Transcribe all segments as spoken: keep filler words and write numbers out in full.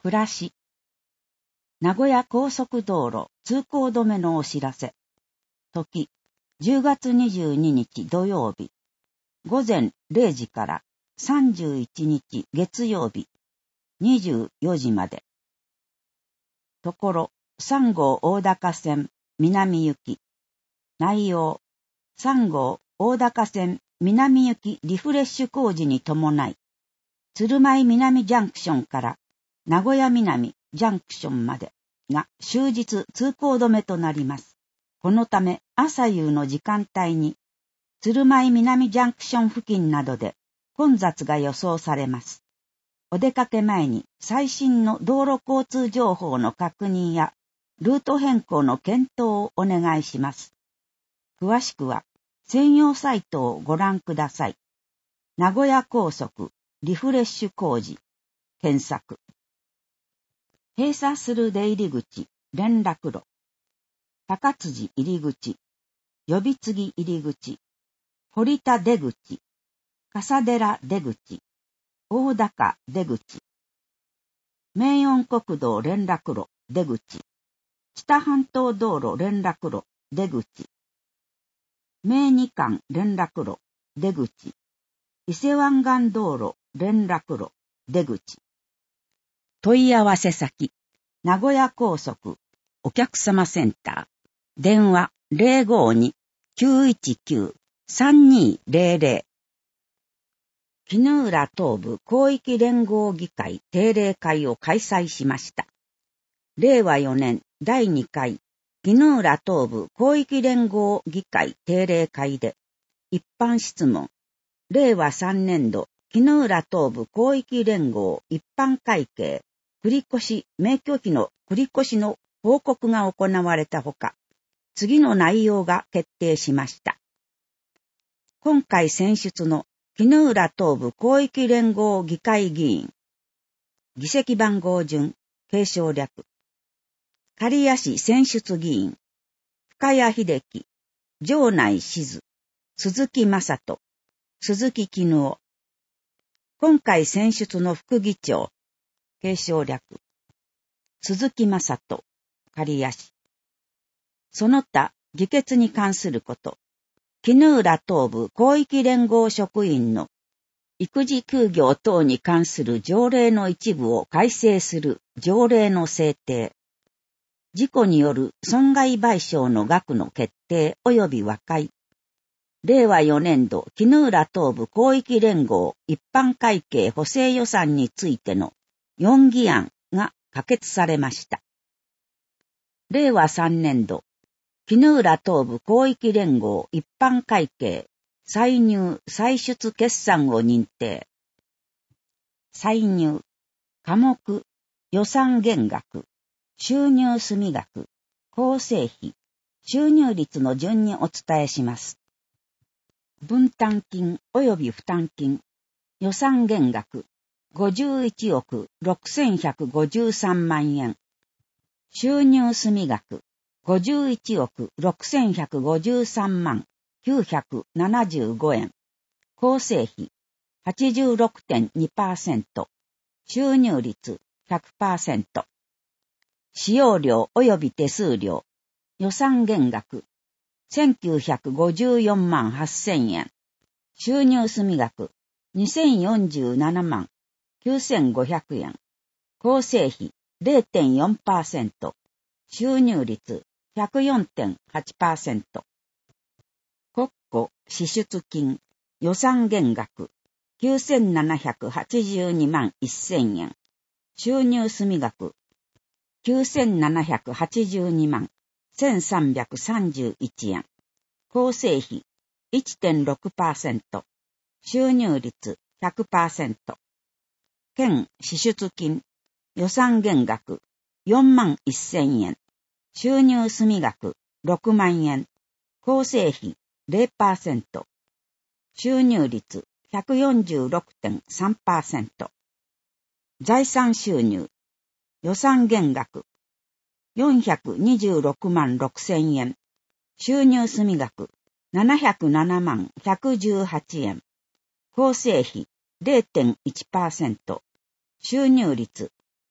暮らし。名古屋高速道路通行止めのお知らせ。時、じゅうがつにじゅうににち土曜日。午前れいじからさんじゅういちにち月曜日。にじゅうよじまで。ところ、さんごう大高線南行き。内容、さんごう大高線南行きリフレッシュ工事に伴い、鶴舞南ジャンクションから名古屋南ジャンクションまでが終日通行止めとなります。このため朝夕の時間帯に鶴舞南ジャンクション付近などで混雑が予想されます。お出かけ前に最新の道路交通情報の確認やルート変更の検討をお願いします。詳しくは専用サイトをご覧ください。名古屋高速リフレッシュ工事検索。閉鎖する出入り口連絡路。高辻入り口、呼び継ぎ入り口、堀田出口、笠寺出口、大高出口。名恩国道連絡路出口。知多半島道路連絡路出口。名二環連絡路出口。伊勢湾岸道路連絡路出口。問い合わせ先、名古屋高速お客様センター。電話 ゼロごに きゅういちきゅう さんにーゼロゼロ。絹浦東部広域連合議会定例会を開催しました。れいわよねんだいにかい絹浦東部広域連合議会定例会で一般質問、れいわさんねんど絹浦東部広域連合一般会計繰越免許費の繰越の報告が行われたほか、次の内容が決定しました。今回選出の絹浦東部広域連合議会議員、議席番号順、継承略。刈谷市選出議員、深谷秀樹、城内静、鈴木正人、鈴木絹夫。今回選出の副議長、継承略。鈴木正人、刈谷市。その他、議決に関すること。絹浦東部広域連合職員の育児休業等に関する条例の一部を改正する条例の制定。事故による損害賠償の額の決定及び和解。れいわよねんど絹浦東部広域連合一般会計補正予算についてのよんぎあんが可決されました。れいわさんねんど絹浦東部広域連合一般会計歳入歳出決算を認定。歳入、科目、予算減額、収入済額、構成費、収入率の順にお伝えします。分担金及び負担金、予算減額、ごじゅういちおくろくせんひゃくごじゅうさんまんえん。収入済額、ごじゅういちおくろくせんひゃくごじゅうさんまんきゅうひゃくななじゅうごえん。構成費、はちじゅうろくてんにパーセント。収入率 ひゃくパーセント。使用料及び手数料、予算減額、せんきゅうひゃくごじゅうよんまんはっせんえん。収入済額、にせんよんじゅうななまんきゅうせんごひゃくえん。構成費 れいてんよんパーセント。収入率 ひゃくよんてんはちパーセント。国庫支出金、予算減額、きゅうせんななひゃくはちじゅうにまんせんえん。収入済額、きゅうせんななひゃくはちじゅうにまんせんさんびゃくさんじゅういちえん。構成費 いってんろくパーセント。収入率 ひゃくパーセント。県支出金、予算減額よんまんせんえん。収入済額ろくまんえん。構成費 ゼロパーセント。収入率 ひゃくよんじゅうろくてんさんパーセント。財産収入、予算減額よんひゃくにじゅうろくまんろくせんえん。収入済額ななひゃくななまんひゃくじゅうはちえん。構成費 れいてんいちパーセント。収入率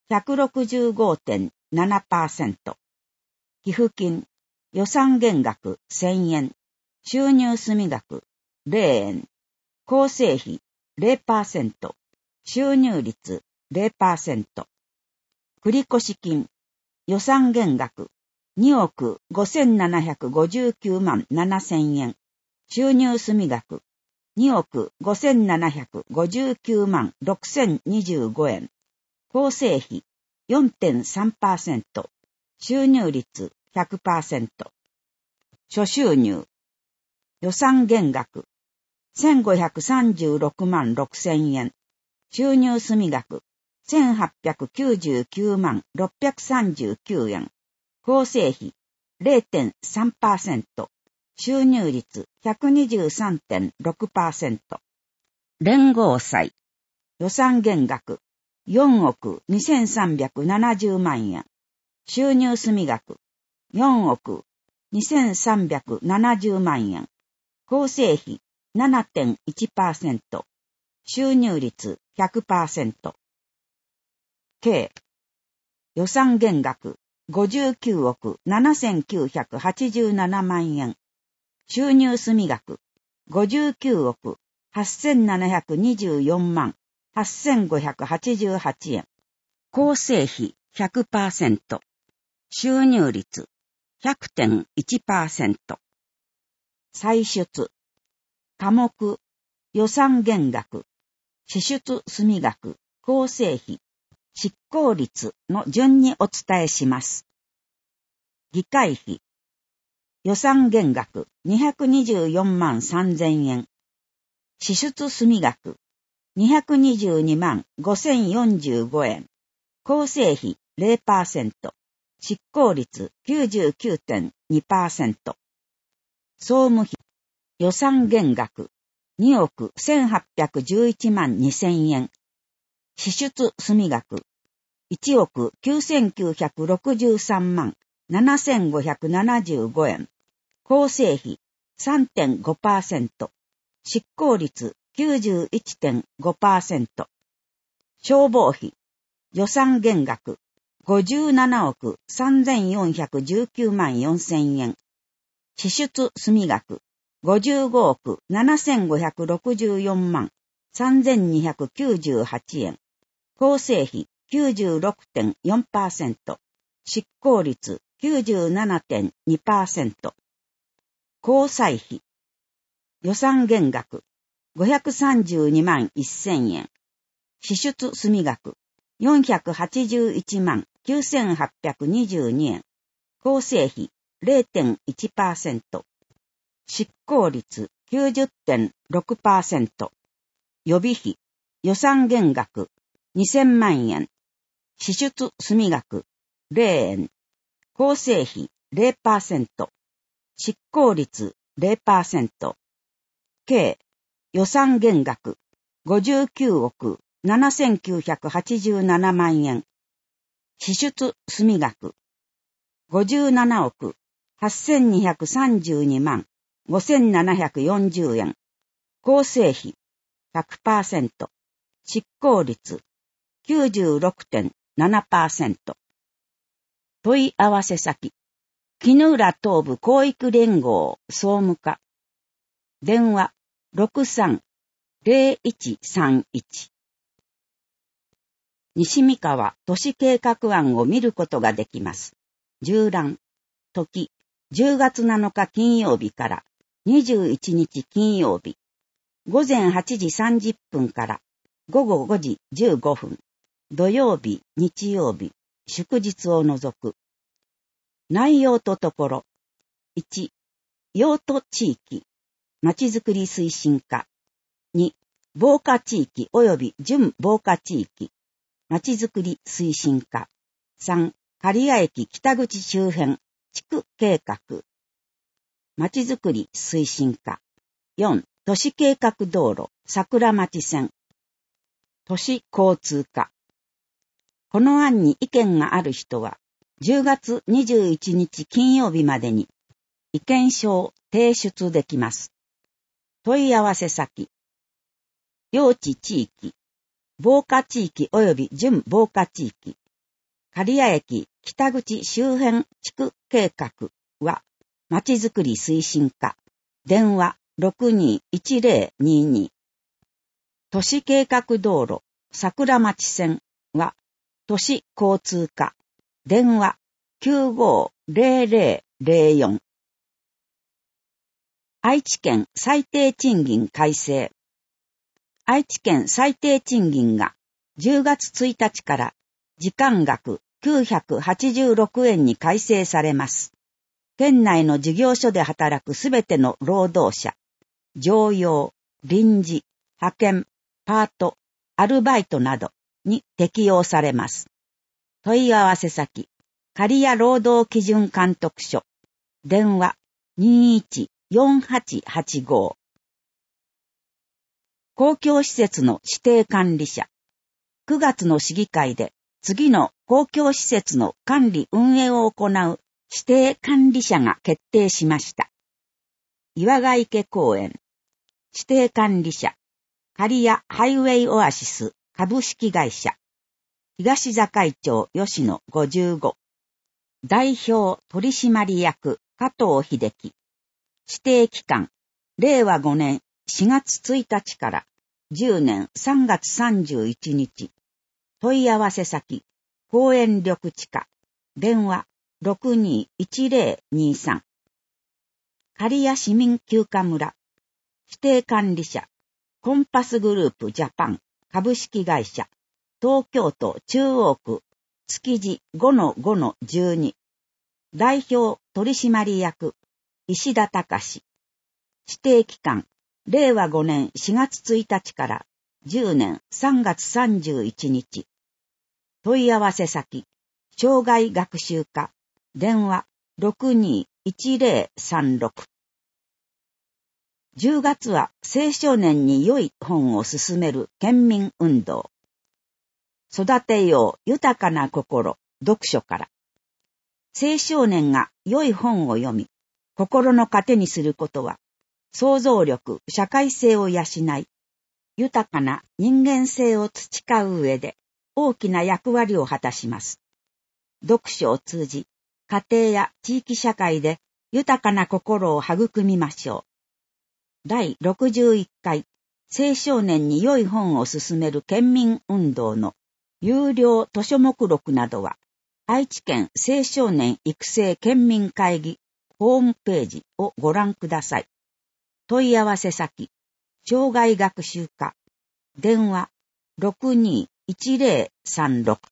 ひゃくろくじゅうごてんななパーセント。寄付金、予算減額せんえん。収入済額れいえん。構成費 ゼロパーセント。収入率 ゼロパーセント。繰越金、予算減額におくごせんななひゃくごじゅうきゅうまんななせんえん。収入済額におくごせんななひゃくごじゅうきゅうまんろくせんにじゅうごえん。構成費 よんてんさんパーセント。収入率 ひゃくパーセント。諸収入。予算減額せんごひゃくさんじゅうろくまんろくせんえん。収入済額せんはっぴゃくきゅうじゅうきゅうまんろっぴゃくさんじゅうきゅうえん。構成費 れいてんさんパーセント。収入率 ひゃくにじゅうさんてんろくパーセント。連合債。予算減額よんおくにせんさんびゃくななじゅうまんえん。収入済額よんおくにせんさんびゃくななじゅうまんえん。構成費 ななてんいちパーセント。収入率 ひゃくパーセント。計予算減額ごじゅうきゅうおくななせんきゅうひゃくはちじゅうななまんえん。収入済額ごじゅうきゅうおくはっせんななひゃくにじゅうよんまんはっせんごひゃくはちじゅうはちえん。構成費 ひゃくパーセント。収入率 ひゃくてんいちパーセント。歳出。科目。予算減額。支出済額。構成費。執行率の順にお伝えします。議会費。予算減額にひゃくにじゅうよんまんさんぜんえん。支出済額にひゃくにじゅうにまんごせんよんじゅうごえん。構成費 ゼロパーセント。執行率 きゅうじゅうきゅうてんにパーセント。総務費。予算減額におくせんはっぴゃくじゅういちまんにせんえん。支出済額いちおくきゅうせんきゅうひゃくろくじゅうさんまんななせんごひゃくななじゅうごえん。構成費 さんてんごパーセント。執行率 きゅうじゅういちてんごパーセント。消防費。予算減額ごじゅうななおくさんぜんよんひゃくじゅうきゅうまんよんせんえん。支出済額ごじゅうごおくななせんごひゃくろくじゅうよんまんさんぜんにひゃくきゅうじゅうはちえん。構成費 きゅうじゅうろくてんよんパーセント。執行率 きゅうじゅうななてんにパーセント。交際費。予算減額ごひゃくさんじゅうにまんせんえん。支出済額よんひゃくはちじゅういちまんきゅうせんはっぴゃくにじゅうにえん。構成費 ゼロてんいちパーセント。執行率 きゅうじゅってんろくパーセント。予備費。予算減額にせんまんえん。支出済額ゼロえん。構成費 ゼロパーセント。執行率 ゼロパーセント。計予算減額ごじゅうきゅうおくななせんきゅうひゃくはちじゅうななまんえん。支出済額ごじゅうななおくはっせんにひゃくさんじゅうにまんごせんななひゃくよんじゅうえん。構成費 ひゃくパーセント。執行率 きゅうじゅうろくてんななパーセント。問い合わせ先。絹浦東部広域連合総務課。電話 ろくさんゼロいちさんいち。西三河都市計画案を見ることができます。縦覧。時、じゅうがつなのか金曜日からにじゅういちにち金曜日。午前はちじさんじゅっぷんからごごごじじゅうごふん。土曜日、日曜日、祝日を除く。内容とところ。いち、用途地域、まちづくり推進課。に、防火地域及び準防火地域、まちづくり推進課。さん、刈谷駅北口周辺、地区計画、まちづくり推進課。よん、都市計画道路、桜町線。都市交通課。この案に意見がある人は、じゅうがつにじゅういちにち金曜日までに、意見書を提出できます。問い合わせ先。用地地域、防火地域及び準防火地域、 刈谷駅北口周辺地区計画は、まちづくり推進課、電話 ろくにーいちぜろにーにー。都市計画道路桜町線は、都市交通課、電話 きゅうごーぜろぜろぜろよん。愛知県最低賃金改正。愛知県最低賃金がじゅうがつついたちから時間額きゅうひゃくはちじゅうろくえんに改正されます。県内の事業所で働くすべての労働者、常用、臨時、派遣、パート、アルバイトなどに適用されます。問い合わせ先、刈谷労働基準監督署、電話 にーいちよんはちはちご。公共施設の指定管理者。くがつの市議会で次の公共施設の管理運営を行う指定管理者が決定しました。岩ヶ池公園。指定管理者。刈谷ハイウェイオアシス株式会社。東坂町吉野ごじゅうご。代表取締役加藤秀樹。指定期間。れいわごねんしがつついたちからじゅうねんさんがつさんじゅういちにち。問い合わせ先。公園緑地課。電話 ろくにーいちぜろにーさん。刈谷市民休暇村。指定管理者。コンパスグループジャパン株式会社。東京都中央区築地 ごのごのじゅうに。代表取締役石田隆。指定期間れいわごねんしがつついたちからじゅうねんさんがつさんじゅういちにち。問い合わせ先障害学習課電話 ろくにーいちぜろさんろく。じゅうがつは青少年に良い本を勧める県民運動。育てよう豊かな心読書から。青少年が良い本を読み、心の糧にすることは、想像力、社会性を養い、豊かな人間性を培う上で大きな役割を果たします。読書を通じ、家庭や地域社会で豊かな心を育みましょう。だいろくじゅういっかい青少年に良い本を勧める県民運動の有料図書目録などは、愛知県青少年育成県民会議ホームページをご覧ください。問い合わせ先、障害学習課、電話 ろくにーいちぜろさんろく。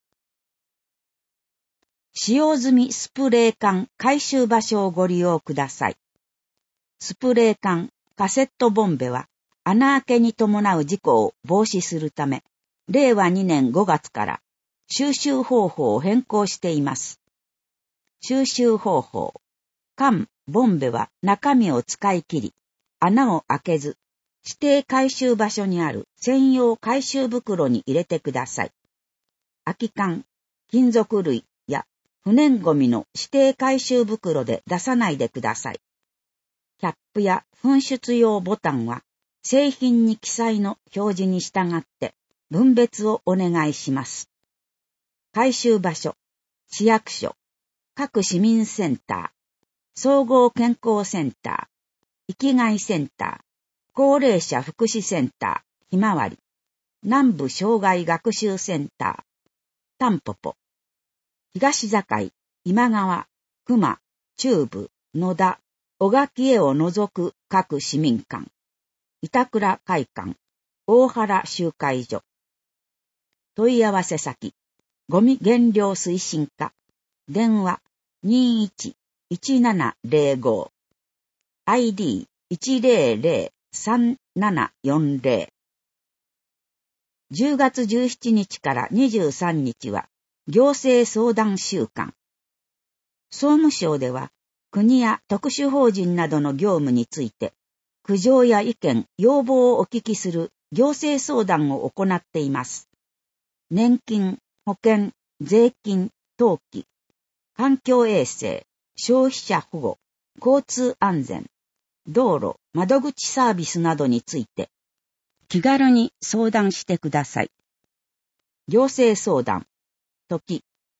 使用済みスプレー缶回収場所をご利用ください。スプレー缶、カセットボンベは穴開けに伴う事故を防止するため、れいわにねんごがつから収集方法を変更しています。収集方法。缶、ボンベは中身を使い切り、穴を開けず、指定回収場所にある専用回収袋に入れてください。空き缶、金属類や不燃ゴミの指定回収袋で出さないでください。キャップや噴出用ボタンは製品に記載の表示に従って分別をお願いします。回収場所、市役所、各市民センター、総合健康センター、生きがいセンター、高齢者福祉センター、ひまわり、南部障害学習センター、タンポポ、東境、今川、熊、中部、野田、小垣へを除く各市民館、板倉会館、大原集会所。問い合わせ先、ゴミ減量推進課、電話 にーいちいちななぜろご、アイディーいちぜろぜろさんななよんぜろ。じゅうがつじゅうしちにちからにじゅうさんにちは行政相談週間。総務省では国や特殊法人などの業務について苦情や意見、要望をお聞きする行政相談を行っています。年金、保険、税金、登記、環境衛生、消費者保護、交通安全、道路、窓口サービスなどについて気軽に相談してください。行政相談、時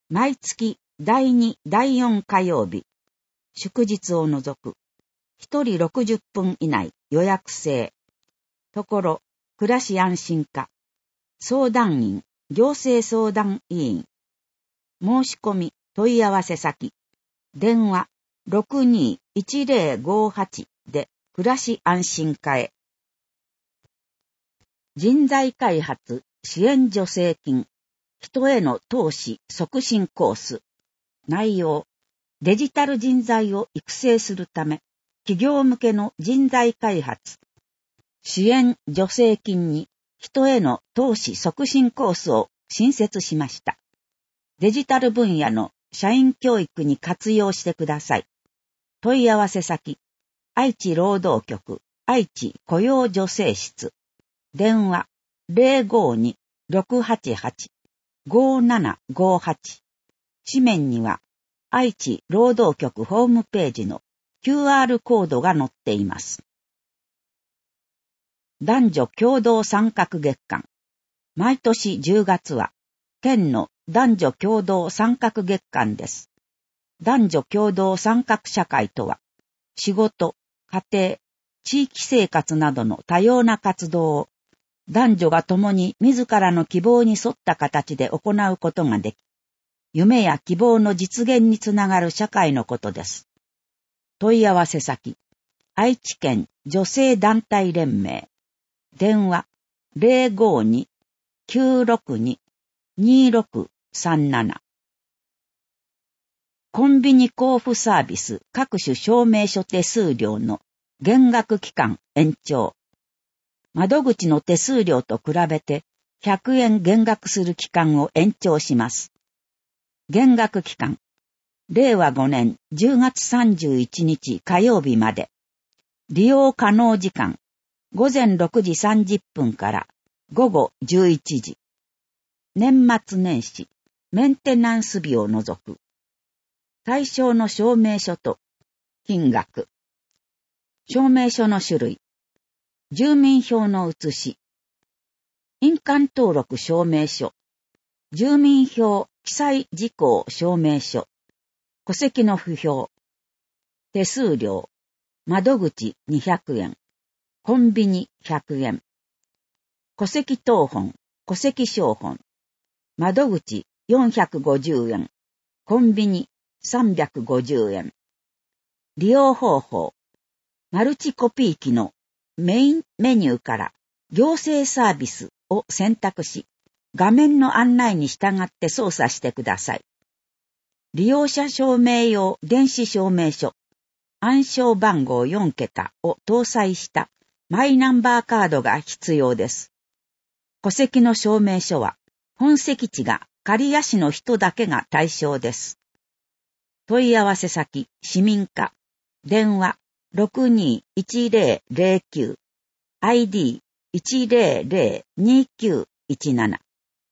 毎月だいに、だいよん火曜日、祝日を除く、一人ろくじゅっぷん以内予約制。ところ、暮らし安心課、相談員、行政相談委員。申し込み、問い合わせ先、電話 ろくにーいちぜろごはち で暮らし安心課へ。人材開発支援助成金、人への投資促進コース。内容、デジタル人材を育成するため、企業向けの人材開発、支援助成金に人への投資促進コースを新設しました。デジタル分野の社員教育に活用してください。問い合わせ先、愛知労働局、愛知雇用助成室。電話 ゼロごに ろくはちはち ごななごはち。紙面には愛知労働局ホームページの キューアール コードが載っています。男女共同参画月間。毎年じゅうがつは県の男女共同参画月間です。男女共同参画社会とは、仕事、家庭、地域生活などの多様な活動を男女が共に自らの希望に沿った形で行うことができ、夢や希望の実現につながる社会のことです。問い合わせ先、愛知県女性団体連盟。電話 ゼロごに きゅうろくに にろくさんなな。コンビニ交付サービス各種証明書手数料の減額期間延長。窓口の手数料と比べてひゃくえん減額する期間を延長します。減額期間、れいわごねんじゅうがつさんじゅういちにち火曜日まで。利用可能時間、ごぜんろくじさんじゅっぷんからごごじゅういちじ。年末年始、メンテナンス日を除く。対象の証明書と金額。証明書の種類。住民票の写し。印鑑登録証明書。住民票記載事項証明書。戸籍の不評。手数料。窓口にひゃくえん。コンビニひゃくえん。戸籍謄本、戸籍抄本。窓口よんひゃくごじゅうえん。コンビニさんびゃくごじゅうえん。利用方法。マルチコピー機のメインメニューから行政サービスを選択し、画面の案内に従って操作してください。利用者証明用電子証明書、暗証番号よんけたを搭載したマイナンバーカードが必要です。戸籍の証明書は本籍地が刈谷市の人だけが対象です。問い合わせ先、市民課、電話 ろくにーいちぜろぜろきゅう、アイディーいちぜろぜろにきゅういちなな。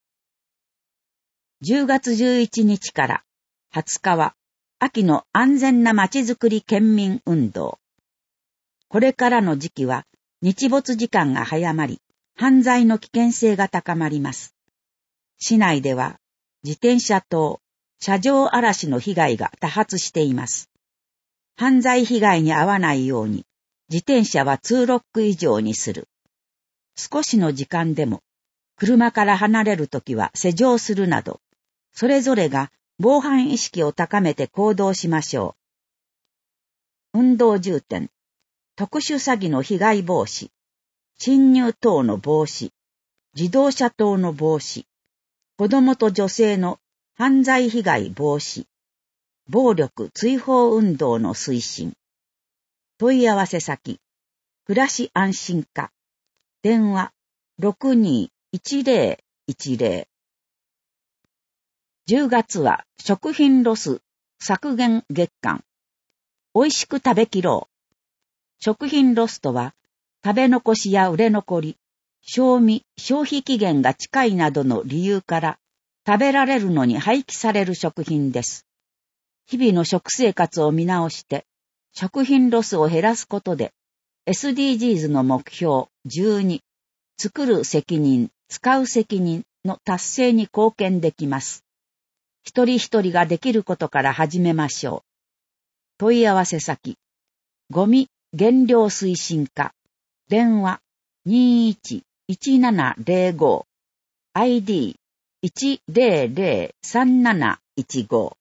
じゅうがつじゅういちにちからはつかは秋の安全なまちづくり県民運動。これからの時期は日没時間が早まり、犯罪の危険性が高まります。市内では自転車盗、車上荒らしの被害が多発しています。犯罪被害に遭わないように、自転車はツーロック以上にする。少しの時間でも、車から離れるときは施錠するなど、それぞれが防犯意識を高めて行動しましょう。運動重点、特殊詐欺の被害防止、侵入等の防止、自動車等の防止、子供と女性の犯罪被害防止、暴力追放運動の推進。問い合わせ先、暮らし安心課、電話 ろくにーいちぜろいちぜろ。じゅうがつは食品ロス削減月間。美味しく食べきろう。食品ロスとは、食べ残しや売れ残り、賞味、消費期限が近いなどの理由から食べられるのに廃棄される食品です。日々の食生活を見直して、食品ロスを減らすことで、エスディージーズ の目標じゅうに、作る責任、使う責任の達成に貢献できます。 一人一人ができることから始めましょう。問い合わせ先、ゴミ減量推進課、電話 にーいちいちななゼロご、アイディーいちゼロゼロさんなないちご。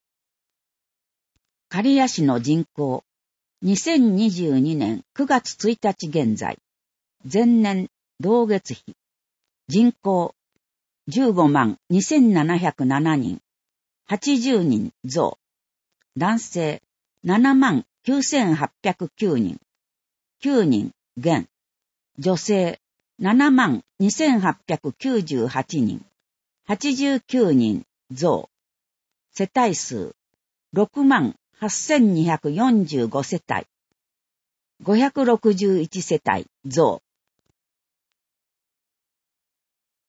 刈谷市の人口、にせんにじゅうにねんくがつついたち現在、前年同月比、人口じゅうごまんにせんななひゃくななにん、はちじゅうにん増、男性ななまんきゅうせんはっぴゃくきゅうにん、きゅうにん減、女性ななまんにせんはっぴゃくきゅうじゅうはちにん、はちじゅうきゅうにん増、世帯数ろくまんはっせんにひゃくよんじゅうごせたい、ごひゃくろくじゅういちせたい増。